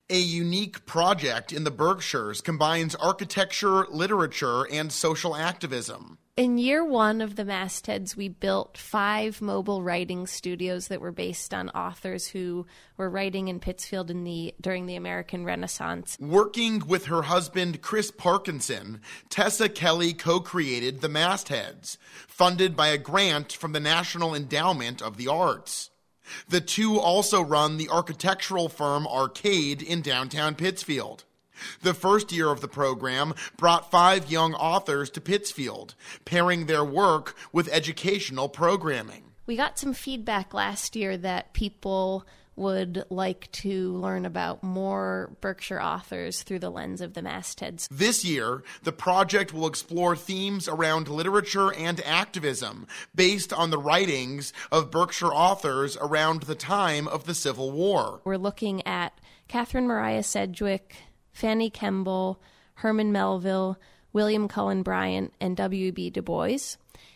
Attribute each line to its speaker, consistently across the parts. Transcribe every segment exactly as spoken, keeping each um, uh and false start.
Speaker 1: A unique project in the Berkshires combines architecture, literature, and social activism.
Speaker 2: In year one of the Mastheads, we built five mobile writing studios that were based on authors who were writing in Pittsfield in the during the American Renaissance.
Speaker 1: Working with her husband, Chris Parkinson, Tessa Kelly co-created the Mastheads, funded by a grant from the National Endowment of the Arts. The two also run the architectural firm Arcade in downtown Pittsfield. The first year of the program brought five young authors to Pittsfield, pairing their work with educational programming.
Speaker 2: We got some feedback last year that people would like to learn about more Berkshire authors through the lens of the Mastheads.
Speaker 1: This year, the project will explore themes around literature and activism based on the writings of Berkshire authors around the time of the Civil War.
Speaker 2: We're looking at Catherine Mariah Sedgwick, Fanny Kemble, Herman Melville, William Cullen Bryant, and W B Du Bois.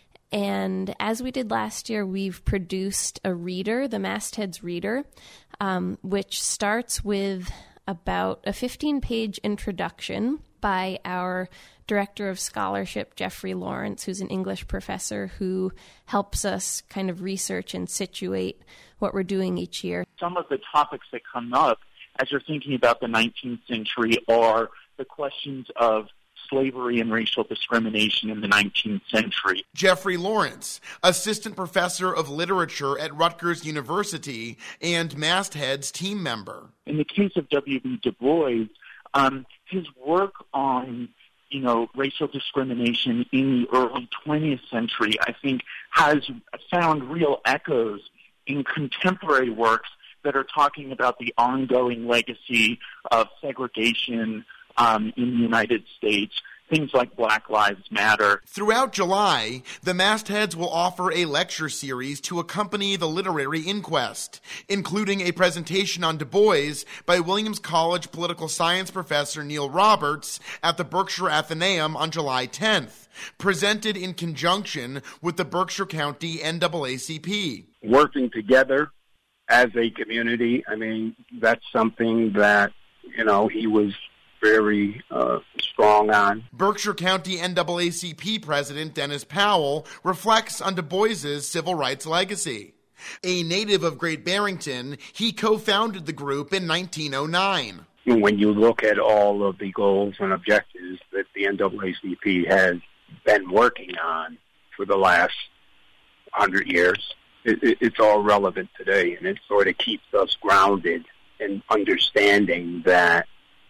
Speaker 2: And as we did last year, we've produced a reader, the Mastheads Reader, um, which starts with about a fifteen-page introduction by our Director of Scholarship, Jeffrey Lawrence, who's an English professor who helps us kind of research and situate what we're doing each year.
Speaker 3: Some of the topics that come up as you're thinking about the nineteenth century are the questions of slavery and racial discrimination in the nineteenth century.
Speaker 1: Jeffrey Lawrence, assistant professor of literature at Rutgers University and Mastheads team member.
Speaker 3: In the case of W B Du Bois, um, his work on you know, racial discrimination in the early twentieth century, I think, has found real echoes in contemporary works that are talking about the ongoing legacy of segregation um, in the United States, things like Black Lives Matter.
Speaker 1: Throughout July, the Mastheads will offer a lecture series to accompany the literary inquest, including a presentation on Du Bois by Williams College political science professor Neil Roberts at the Berkshire Athenaeum on July tenth, presented in conjunction with the Berkshire County N double A C P.
Speaker 4: Working together as a community, I mean, that's something that, you know, he was very uh, strong on.
Speaker 1: Berkshire County N double A C P President Dennis Powell reflects on Du Bois's civil rights legacy. A native of Great Barrington, he co-founded the group in nineteen oh nine.
Speaker 4: When you look at all of the goals and objectives that the N double A C P has been working on for the last hundred years, it, it, it's all relevant today, and it sort of keeps us grounded in understanding that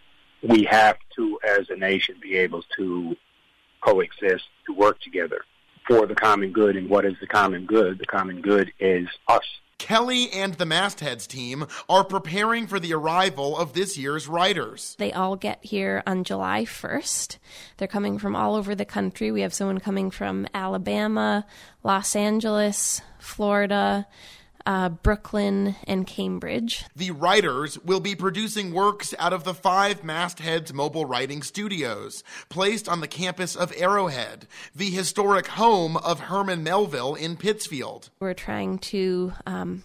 Speaker 4: we have to, as a nation, be able to coexist, to work together for the common good. And what is the common good? The common good is us.
Speaker 1: Kelly and the Mastheads team are preparing for the arrival of this year's writers.
Speaker 2: They all get here on July first. They're coming from all over the country. We have someone coming from Alabama, Los Angeles, Florida, Uh, Brooklyn, and Cambridge.
Speaker 1: The writers will be producing works out of the five Mastheads mobile writing studios, placed on the campus of Arrowhead, the historic home of Herman Melville in Pittsfield.
Speaker 2: We're trying to um,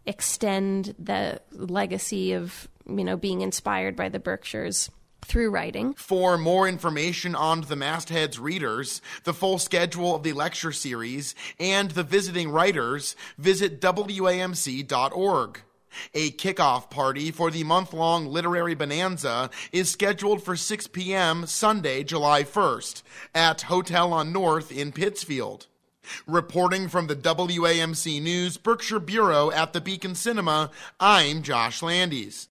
Speaker 2: extend the legacy of, you know, being inspired by the Berkshires through writing.
Speaker 1: For more information on the Mastheads readers, the full schedule of the lecture series, and the visiting writers, visit W A M C dot org. A kickoff party for the month-long literary bonanza is scheduled for six p.m. Sunday, July first, at Hotel on North in Pittsfield. Reporting from the W A M C News Berkshire Bureau at the Beacon Cinema, I'm Josh Landis.